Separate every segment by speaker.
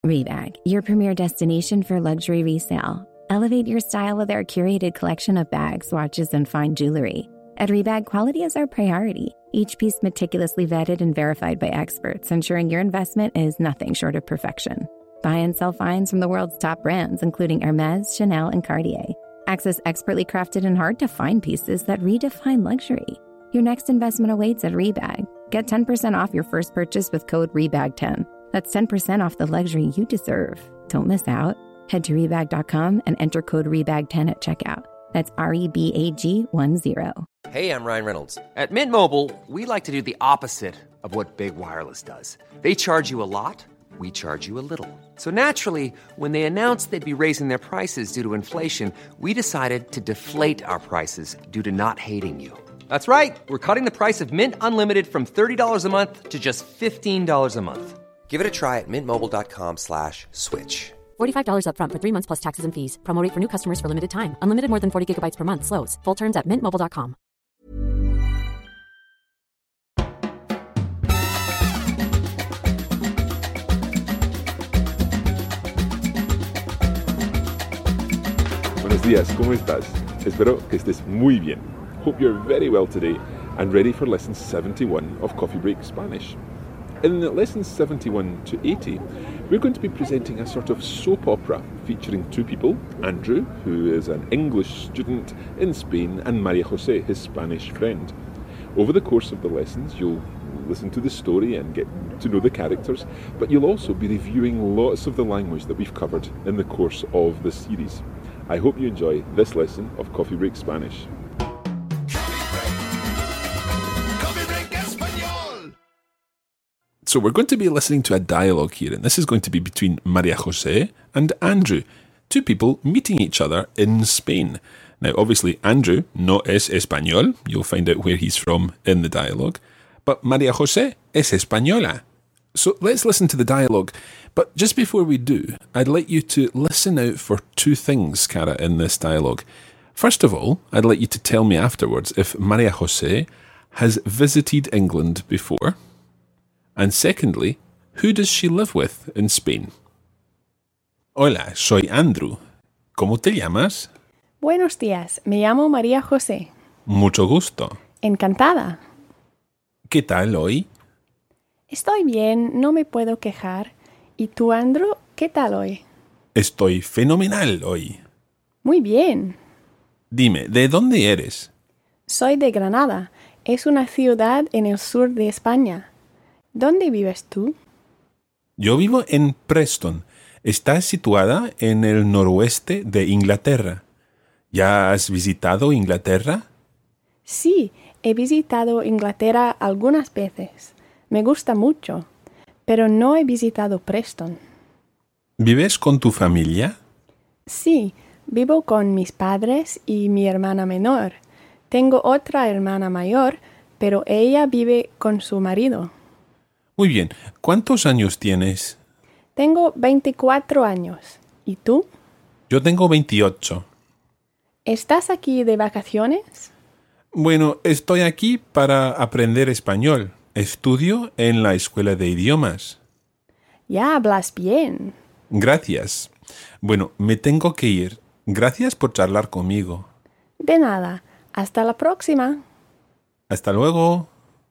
Speaker 1: Rebag, your premier destination for luxury resale. Elevate your style with our curated collection of bags, watches, and fine jewelry. At Rebag, quality is our priority. Each piece meticulously vetted and verified by experts, ensuring your investment is nothing short of perfection. Buy and sell finds from the world's top brands, including Hermès, Chanel, and Cartier. Access expertly crafted and hard-to-find pieces that redefine luxury. Your next investment awaits at Rebag. Get 10% off your first purchase with code REBAG10. That's 10% off the luxury you deserve. Don't miss out. Head to Rebag.com and enter code REBAG10 at checkout. That's REBAG10.
Speaker 2: Hey, I'm Ryan Reynolds. At Mint Mobile, we like to do the opposite of what Big Wireless does. They charge you a lot, we charge you a little. So naturally, when they announced they'd be raising their prices due to inflation, we decided to deflate our prices due to not hating you. That's right. We're cutting the price of Mint Unlimited from $30 a month to just $15 a month. Give it a try at mintmobile.com/switch.
Speaker 3: $45 up front for 3 months plus taxes and fees. Promo rate for new customers for limited time. Unlimited more than 40 gigabytes per month. Slows full terms at mintmobile.com.
Speaker 4: Buenos días, ¿cómo estás? Espero que estés muy bien. Hope you're very well today and ready for lesson 71 of Coffee Break Spanish. In lessons 71 to 80, we're going to be presenting a sort of soap opera featuring two people, Andrew, who is an English student in Spain, and Maria Jose, his Spanish friend. Over the course of the lessons, you'll listen to the story and get to know the characters, but you'll also be reviewing lots of the language that we've covered in the course of this series. I hope you enjoy this lesson of Coffee Break Spanish. So we're going to be listening to a dialogue here, and this is going to be between Maria Jose and Andrew, two people meeting each other in Spain. Now, obviously, Andrew no es español. You'll find out where he's from in the dialogue. But Maria Jose es española. So let's listen to the dialogue. But just before we do, I'd like you to listen out for two things, Cara, in this dialogue. First of all, I'd like you to tell me afterwards if Maria Jose has visited England before. And secondly, who does she live with in Spain? Hola, soy Andrew. ¿Cómo te llamas?
Speaker 5: Buenos días, me llamo María José.
Speaker 4: Mucho gusto.
Speaker 5: Encantada.
Speaker 4: ¿Qué tal hoy?
Speaker 5: Estoy bien, no me puedo quejar. ¿Y tú, Andrew, qué tal hoy?
Speaker 4: Estoy fenomenal hoy.
Speaker 5: Muy bien.
Speaker 4: Dime, ¿de dónde eres?
Speaker 5: Soy de Granada. Es una ciudad en el sur de España. ¿Dónde vives tú?
Speaker 4: Yo vivo en Preston. Está situada en el noroeste de Inglaterra. ¿Ya has visitado Inglaterra?
Speaker 5: Sí, he visitado Inglaterra algunas veces. Me gusta mucho, pero no he visitado Preston.
Speaker 4: ¿Vives con tu familia?
Speaker 5: Sí, vivo con mis padres y mi hermana menor. Tengo otra hermana mayor, pero ella vive con su marido.
Speaker 4: Muy bien. ¿Cuántos años tienes?
Speaker 5: Tengo 24 años. ¿Y tú?
Speaker 4: Yo tengo 28.
Speaker 5: ¿Estás aquí de vacaciones?
Speaker 4: Bueno, estoy aquí para aprender español. Estudio en la escuela de idiomas.
Speaker 5: Ya hablas bien.
Speaker 4: Gracias. Bueno, me tengo que ir. Gracias por charlar conmigo.
Speaker 5: De nada. Hasta la próxima.
Speaker 4: Hasta luego.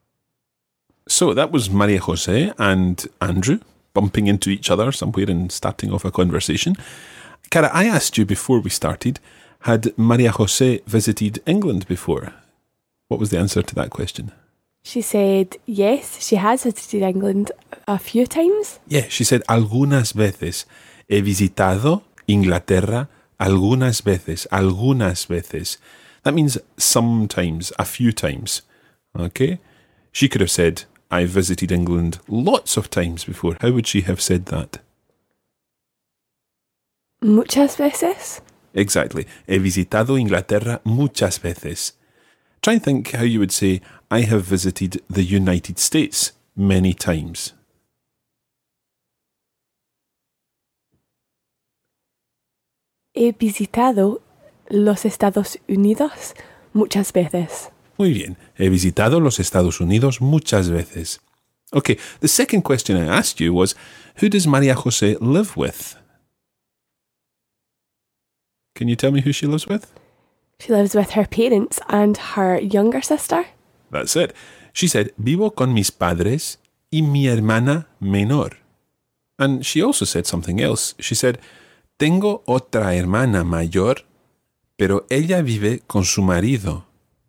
Speaker 4: So that was Maria Jose and Andrew bumping into each other somewhere and starting off a conversation. Cara, I asked you before we started, had Maria Jose visited England before? What was the answer to that question?
Speaker 6: She said, yes, she has visited England a few times.
Speaker 4: Yeah, she said, algunas veces. He visitado Inglaterra algunas veces. Algunas veces. That means sometimes, a few times. Okay? She could have said, I visited England lots of times before. How would she have said that?
Speaker 6: Muchas veces.
Speaker 4: Exactly. He visitado Inglaterra muchas veces. Try and think how you would say, I have visited the United States many times.
Speaker 6: He visitado los Estados Unidos muchas veces.
Speaker 4: Muy bien. He visitado los Estados Unidos muchas veces. Okay, the second question I asked you was, who does Maria Jose live with? Can you tell me who she lives with?
Speaker 6: She lives with her parents and her younger sister.
Speaker 4: That's it. She said, vivo con mis padres y mi hermana menor. And she also said something else. She said, tengo otra hermana mayor, pero ella vive con su marido.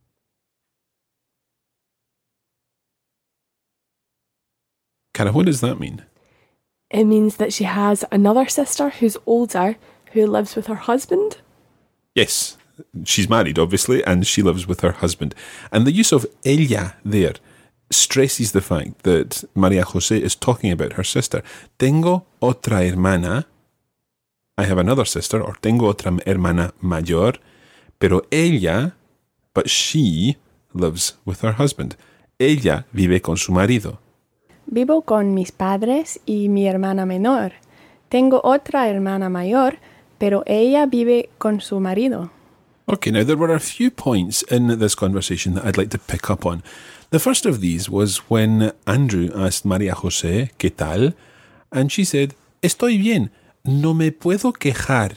Speaker 4: Cara, what does that mean?
Speaker 6: It means that she has another sister who's older who lives with her husband.
Speaker 4: Yes, she's married, obviously, and she lives with her husband. And the use of ella there stresses the fact that Maria Jose is talking about her sister. Tengo otra hermana. I have another sister, or tengo otra hermana mayor, pero ella, but she lives with her husband. Ella vive con su marido.
Speaker 5: Vivo con mis padres y mi hermana menor. Tengo otra hermana mayor, pero ella vive con su marido.
Speaker 4: Okay, now there were a few points in this conversation that I'd like to pick up on. The first of these was when Andrew asked Maria Jose, ¿qué tal? And she said, estoy bien, no me puedo quejar.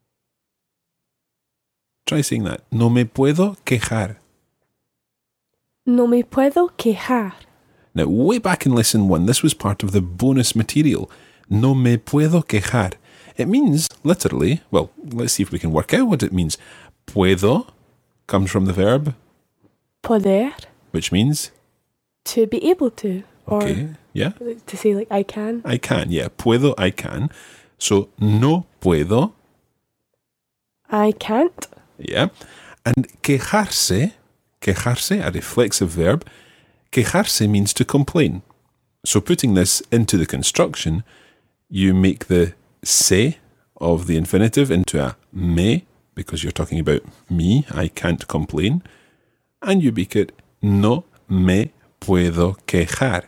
Speaker 4: Try saying that. No me puedo quejar.
Speaker 6: No me puedo quejar.
Speaker 4: Now, way back in lesson 1, this was part of the bonus material. No me puedo quejar. It means, literally, well, let's see if we can work out what it means. Puedo comes from the verb
Speaker 6: Poder.
Speaker 4: Which means?
Speaker 6: To be able to.
Speaker 4: Okay, yeah.
Speaker 6: To say like I can.
Speaker 4: I can, yeah. Puedo, I can. So, no puedo.
Speaker 6: I can't.
Speaker 4: Yeah. And quejarse, a reflexive verb, quejarse means to complain. So putting this into the construction, you make the se of the infinitive into a me, because you're talking about me, I can't complain, and you make it no me puedo quejar.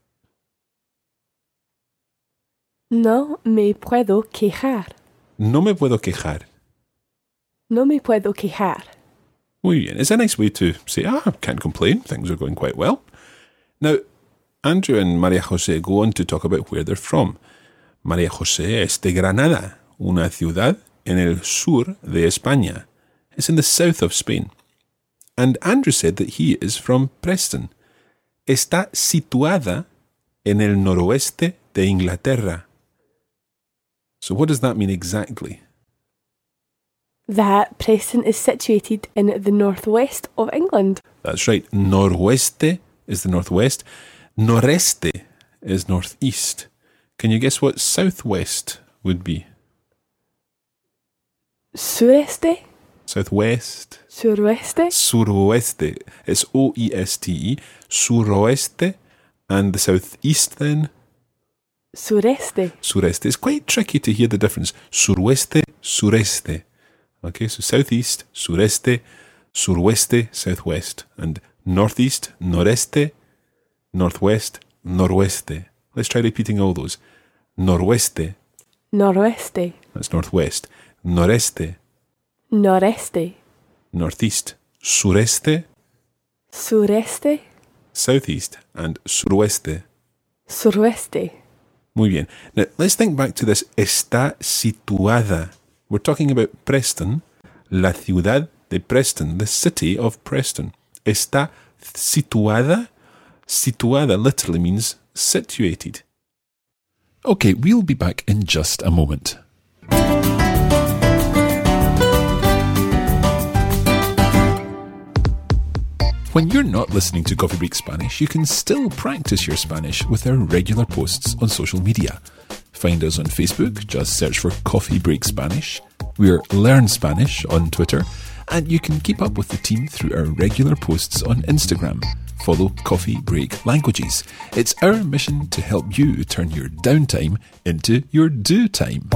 Speaker 6: No me puedo quejar.
Speaker 4: No me puedo quejar.
Speaker 6: No me puedo quejar.
Speaker 4: Muy bien. It's a nice way to say, I can't complain, things are going quite well. Now, Andrew and Maria Jose go on to talk about where they're from. Maria Jose es de Granada, una ciudad en el sur de España. It's in the south of Spain. And Andrew said that he is from Preston. Está situada en el noroeste de Inglaterra. So what does that mean exactly?
Speaker 6: That Preston is situated in the northwest of England.
Speaker 4: That's right. Noroeste is the northwest. Noreste is northeast. Can you guess what southwest would be?
Speaker 6: Sureste?
Speaker 4: Southwest.
Speaker 6: Suroeste?
Speaker 4: Suroeste. It's O-E-S-T-E. Suroeste. And the southeast then?
Speaker 6: Sureste.
Speaker 4: Sureste. It's quite tricky to hear the difference. Suroeste, sureste. Okay, so southeast, sureste, suroeste, southwest. And northeast, noreste, northwest, noroeste. Let's try repeating all those. Noroeste.
Speaker 6: Noroeste.
Speaker 4: That's northwest. Noreste.
Speaker 6: Noreste.
Speaker 4: Northeast. Sureste.
Speaker 6: Sureste.
Speaker 4: Southeast. And suroeste.
Speaker 6: Suroeste.
Speaker 4: Muy bien. Now, let's think back to this. Está situada. We're talking about Preston, la ciudad de Preston, the city of Preston. Está situada. Situada literally means situated. Okay, we'll be back in just a moment. When you're not listening to Coffee Break Spanish, you can still practice your Spanish with our regular posts on social media. Find us on Facebook, just search for Coffee Break Spanish. We're Learn Spanish on Twitter, and you can keep up with the team through our regular posts on Instagram. Follow Coffee Break Languages. It's our mission to help you turn your downtime into your do time.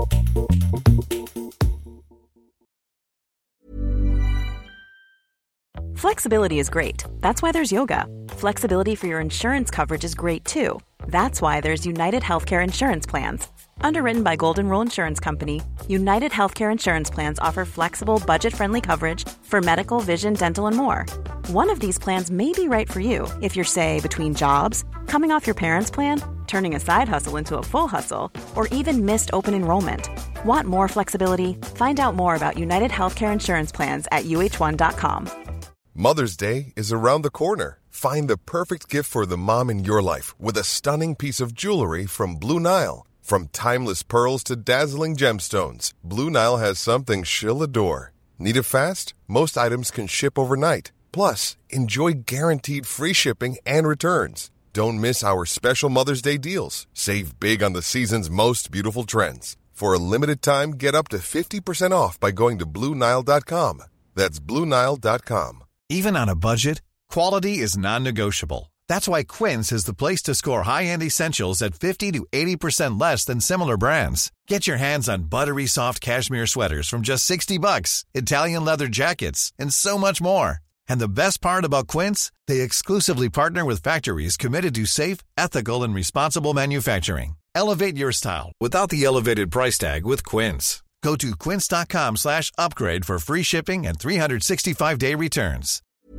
Speaker 7: Flexibility is great. That's why there's yoga. Flexibility for your insurance coverage is great too. That's why there's United Healthcare Insurance Plans. Underwritten by Golden Rule Insurance Company, United Healthcare Insurance Plans offer flexible, budget-friendly coverage for medical, vision, dental, and more. One of these plans may be right for you if you're, say, between jobs, Coming off your parents' plan? Turning a side hustle into a full hustle? Or even missed open enrollment? Want more flexibility? Find out more about United Healthcare Insurance Plans at uh1.com.
Speaker 8: Mother's Day is around the corner. Find the perfect gift for the mom in your life with a stunning piece of jewelry from Blue Nile. From timeless pearls to dazzling gemstones, Blue Nile has something she'll adore. Need it fast? Most items can ship overnight. Plus, enjoy guaranteed free shipping and returns. Don't miss our special Mother's Day deals. Save big on the season's most beautiful trends. For a limited time, get up to 50% off by going to BlueNile.com. That's BlueNile.com.
Speaker 9: Even on a budget, quality is non-negotiable. That's why Quince is the place to score high-end essentials at 50 to 80% less than similar brands. Get your hands on buttery soft cashmere sweaters from just $60, Italian leather jackets, and so much more. And the best part about Quince, they exclusively partner with factories committed to safe, ethical, and responsible manufacturing. Elevate your style without the elevated price tag with Quince. Go to quince.com/upgrade for free shipping and 365-day returns.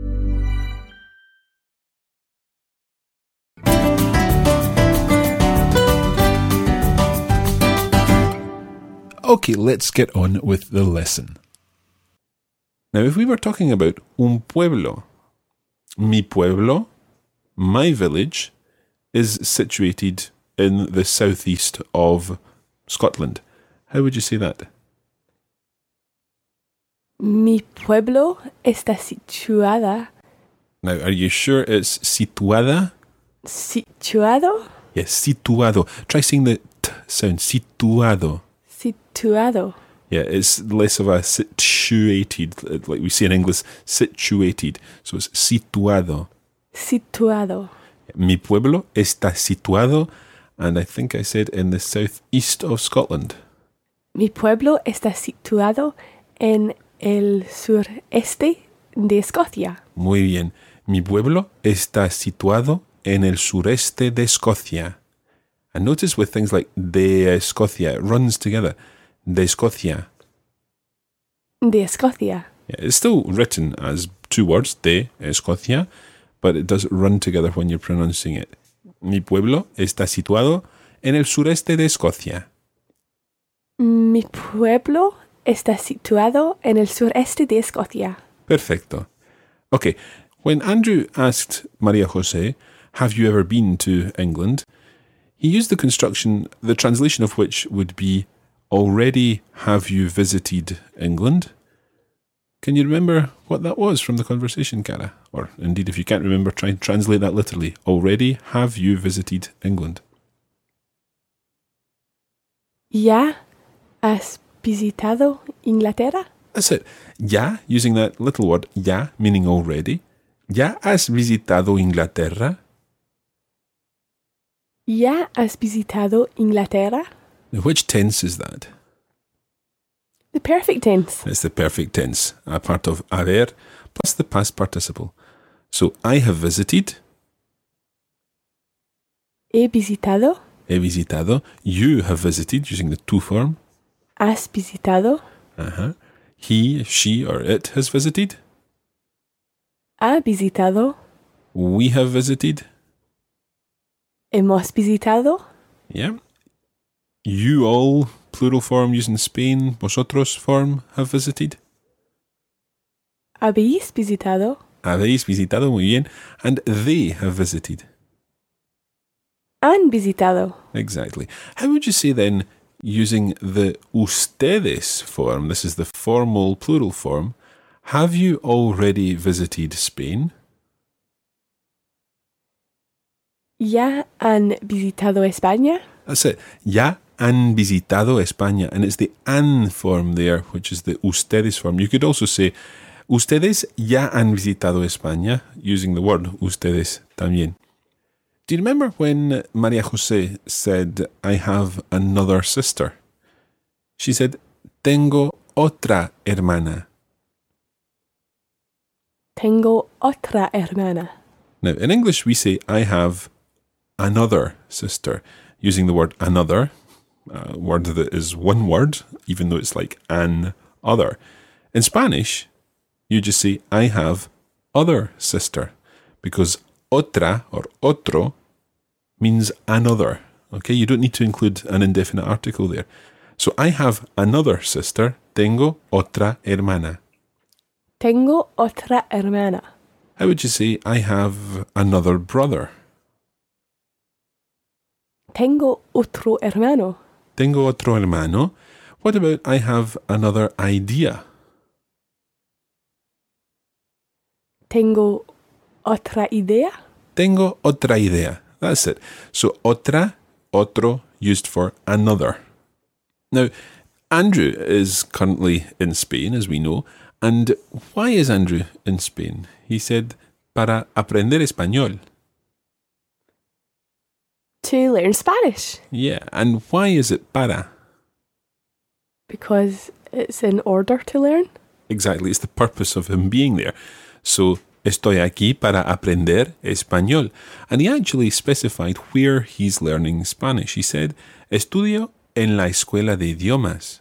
Speaker 4: Okay, let's get on with the lesson. Now, if we were talking about un pueblo, mi pueblo, my village, is situated in the southeast of Scotland. How would you say that?
Speaker 6: Mi pueblo está situada.
Speaker 4: Now, are you sure it's situada?
Speaker 6: ¿Situado?
Speaker 4: Yes, situado. Try saying the t sound, situado.
Speaker 6: Situado.
Speaker 4: Yeah, it's less of a situated, like we say in English, situated. So it's situado.
Speaker 6: Situado.
Speaker 4: Mi pueblo está situado, and I think I said in the southeast of Scotland.
Speaker 6: Mi pueblo está situado en el sureste de Escocia.
Speaker 4: Muy bien. Mi pueblo está situado en el sureste de Escocia. And notice with things like de Escocia, it runs together. De Escocia.
Speaker 6: De Escocia.
Speaker 4: Yeah, it's still written as two words, de Escocia, but it does run together when you're pronouncing it. Mi pueblo está situado en el sureste de Escocia.
Speaker 6: Mi pueblo está situado en el sureste de Escocia.
Speaker 4: Perfecto. Okay, when Andrew asked Maria Jose, have you ever been to England? He used the construction, the translation of which would be, already have you visited England? Can you remember what that was from the conversation, Cara? Or indeed, if you can't remember, try and translate that literally. Already have you visited England?
Speaker 6: ¿Ya has visitado Inglaterra?
Speaker 4: That's it. Ya, using that little word, ya, meaning already. ¿Ya has visitado Inglaterra?
Speaker 6: ¿Ya has visitado Inglaterra?
Speaker 4: Now, which tense is that?
Speaker 6: The perfect tense.
Speaker 4: It's the perfect tense, a part of haber plus the past participle. So, I have visited.
Speaker 6: He visitado.
Speaker 4: He visitado. You have visited, using the tu form.
Speaker 6: Has visitado.
Speaker 4: He, she, or it has visited.
Speaker 6: Ha visitado.
Speaker 4: We have visited.
Speaker 6: Hemos visitado.
Speaker 4: Yeah. You all, plural form using Spain, vosotros form, have visited.
Speaker 6: Habéis visitado.
Speaker 4: Habéis visitado, muy bien. And they have visited.
Speaker 6: Han visitado.
Speaker 4: Exactly. How would you say then, using the ustedes form, this is the formal plural form, have you already visited Spain?
Speaker 6: ¿Ya han visitado España?
Speaker 4: That's it. Ya han visitado España. And it's the han form there, which is the ustedes form. You could also say, ustedes ya han visitado España, using the word ustedes también. Do you remember when Maria Jose said, I have another sister? She said, tengo otra hermana.
Speaker 6: Tengo otra hermana.
Speaker 4: Now, in English, we say, I have another sister, using the word another, a word that is one word, even though it's like an other. In Spanish, you just say, I have other sister, because otra or otro means another. Okay, you don't need to include an indefinite article there. So I have another sister. Tengo otra hermana.
Speaker 6: Tengo otra hermana.
Speaker 4: How would you say I have another brother?
Speaker 6: Tengo otro hermano.
Speaker 4: Tengo otro hermano. What about I have another idea?
Speaker 6: Tengo otra idea.
Speaker 4: Tengo otra idea. That's it. So otra, otro, used for another. Now, Andrew is currently in Spain, as we know. And why is Andrew in Spain? He said, para aprender español.
Speaker 6: To learn Spanish.
Speaker 4: Yeah, and why is it para?
Speaker 6: Because it's in order to learn.
Speaker 4: Exactly, it's the purpose of him being there. So, estoy aquí para aprender español. And he actually specified where he's learning Spanish. He said, estudio en la escuela de idiomas.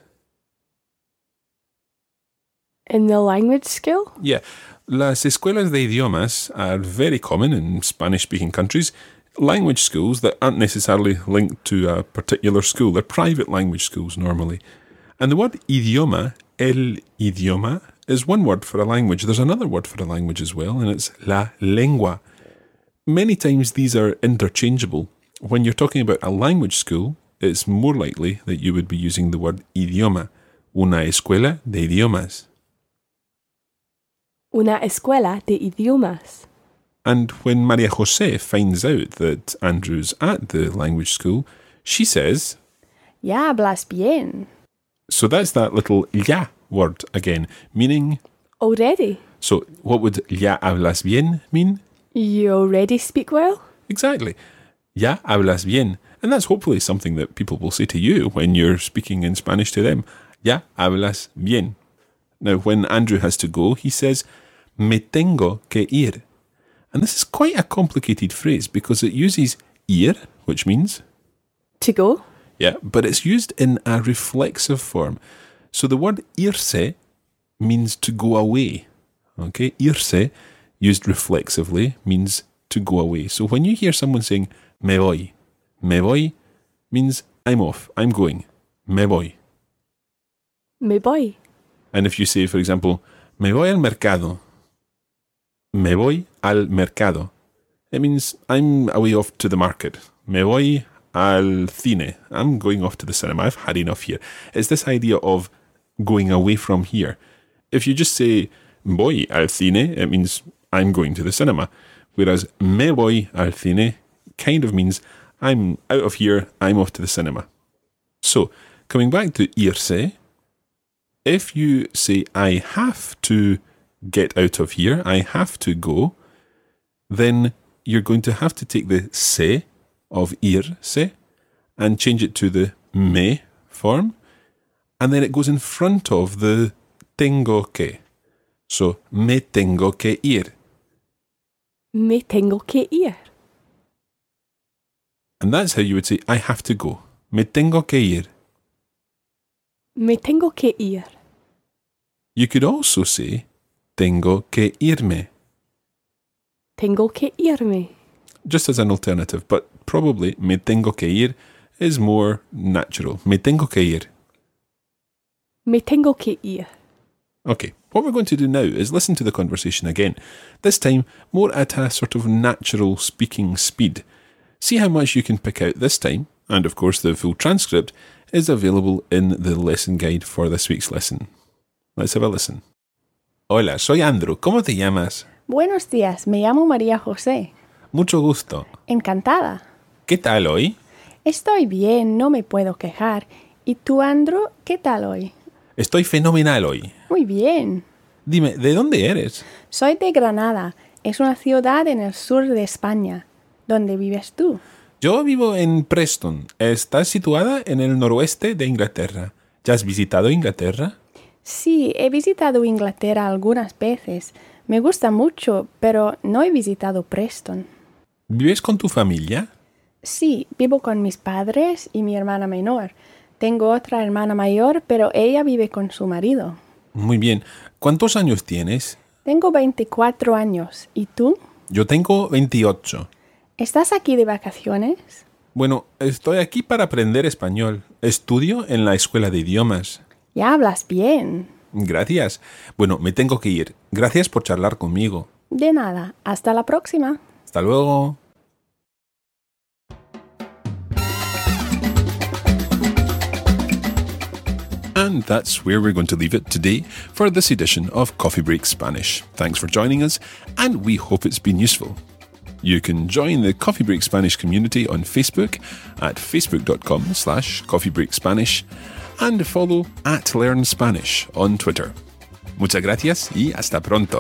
Speaker 6: In the language school?
Speaker 4: Yeah, las escuelas de idiomas are very common in Spanish-speaking countries. Language schools that aren't necessarily linked to a particular school. They're private language schools normally. And the word idioma, el idioma, is one word for a language. There's another word for a language as well, and it's la lengua. Many times these are interchangeable. When you're talking about a language school, it's more likely that you would be using the word idioma. Una escuela de idiomas.
Speaker 6: Una escuela de idiomas.
Speaker 4: And when Maria Jose finds out that Andrew's at the language school, she says,
Speaker 5: Ya hablas bien.
Speaker 4: So that's that little ya word again, meaning...
Speaker 6: Already.
Speaker 4: So what would ya hablas bien mean?
Speaker 6: You already speak well?
Speaker 4: Exactly. Ya hablas bien. And that's hopefully something that people will say to you when you're speaking in Spanish to them. Ya hablas bien. Now, when Andrew has to go, he says, me tengo que ir. And this is quite a complicated phrase because it uses ir, which means...
Speaker 6: To go?
Speaker 4: Yeah, but it's used in a reflexive form. So the word irse means to go away. Okay, irse, used reflexively, means to go away. So when you hear someone saying, me voy means I'm off, I'm going. Me voy.
Speaker 6: Me voy.
Speaker 4: And if you say, for example, me voy al mercado, me voy al mercado, it means I'm away off to the market. Me voy al cine, I'm going off to the cinema, I've had enough here. It's this idea of going away from here. If you just say voy al cine, it means I'm going to the cinema. Whereas me voy al cine kind of means I'm out of here, I'm off to the cinema. So, coming back to irse, if you say I have to get out of here, I have to go, then you're going to have to take the se of irse and change it to the me form, and then it goes in front of the tengo que. So, me tengo que ir.
Speaker 6: Me tengo que ir.
Speaker 4: And that's how you would say, I have to go. Me tengo que ir.
Speaker 6: Me tengo que ir.
Speaker 4: You could also say, tengo que irme.
Speaker 6: Tengo que irme.
Speaker 4: Just as an alternative, but probably me tengo que ir is more natural. Me tengo que ir.
Speaker 6: Me tengo que ir.
Speaker 4: Okay, what we're going to do now is listen to the conversation again, this time more at a sort of natural speaking speed. See how much you can pick out this time, and of course the full transcript is available in the lesson guide for this week's lesson. Let's have a listen. Hola, soy Andrew. ¿Cómo te llamas?
Speaker 5: Buenos días, me llamo María José.
Speaker 4: Mucho gusto.
Speaker 5: Encantada.
Speaker 4: ¿Qué tal hoy?
Speaker 5: Estoy bien, no me puedo quejar. ¿Y tú, Andrew, qué tal hoy?
Speaker 4: Estoy fenomenal hoy.
Speaker 5: Muy bien.
Speaker 4: Dime, ¿de dónde eres?
Speaker 5: Soy de Granada. Es una ciudad en el sur de España. ¿Dónde vives tú?
Speaker 4: Yo vivo en Preston. Está situada en el noroeste de Inglaterra. ¿Ya has visitado Inglaterra?
Speaker 5: Sí, he visitado Inglaterra algunas veces. Me gusta mucho, pero no he visitado Preston.
Speaker 4: ¿Vives con tu familia?
Speaker 5: Sí, vivo con mis padres y mi hermana menor. Tengo otra hermana mayor, pero ella vive con su marido.
Speaker 4: Muy bien. ¿Cuántos años tienes?
Speaker 5: Tengo 24 años. ¿Y tú?
Speaker 4: Yo tengo 28.
Speaker 5: ¿Estás aquí de vacaciones?
Speaker 4: Bueno, estoy aquí para aprender español. Estudio en la escuela de idiomas.
Speaker 5: Ya hablas bien.
Speaker 4: Gracias. Bueno, me tengo que ir. Gracias por charlar conmigo.
Speaker 5: De nada. Hasta la próxima.
Speaker 4: Hasta luego. And that's where we're going to leave it today for this edition of Coffee Break Spanish. Thanks for joining us, and we hope it's been useful. You can join the Coffee Break Spanish community on Facebook at facebook.com/coffeebreakspanish and follow @LearnSpanish on Twitter. Muchas gracias y hasta pronto.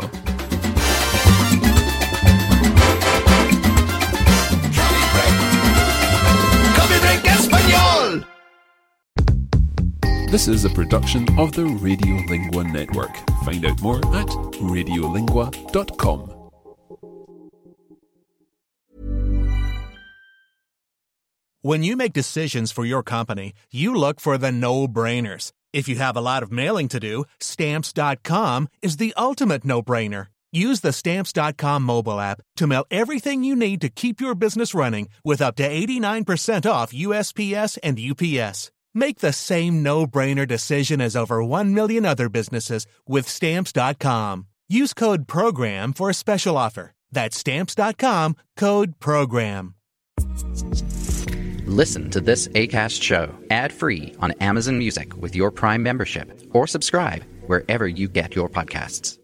Speaker 10: Coffee Break Español.
Speaker 4: This is a production of the Radiolingua Network. Find out more at radiolingua.com.
Speaker 11: When you make decisions for your company, you look for the no-brainers. If you have a lot of mailing to do, Stamps.com is the ultimate no-brainer. Use the Stamps.com mobile app to mail everything you need to keep your business running with up to 89% off USPS and UPS. Make the same no-brainer decision as over 1 million other businesses with Stamps.com. Use code PROGRAM for a special offer. That's Stamps.com, code PROGRAM.
Speaker 12: Listen to this Acast show ad-free on Amazon Music with your Prime membership, or subscribe wherever you get your podcasts.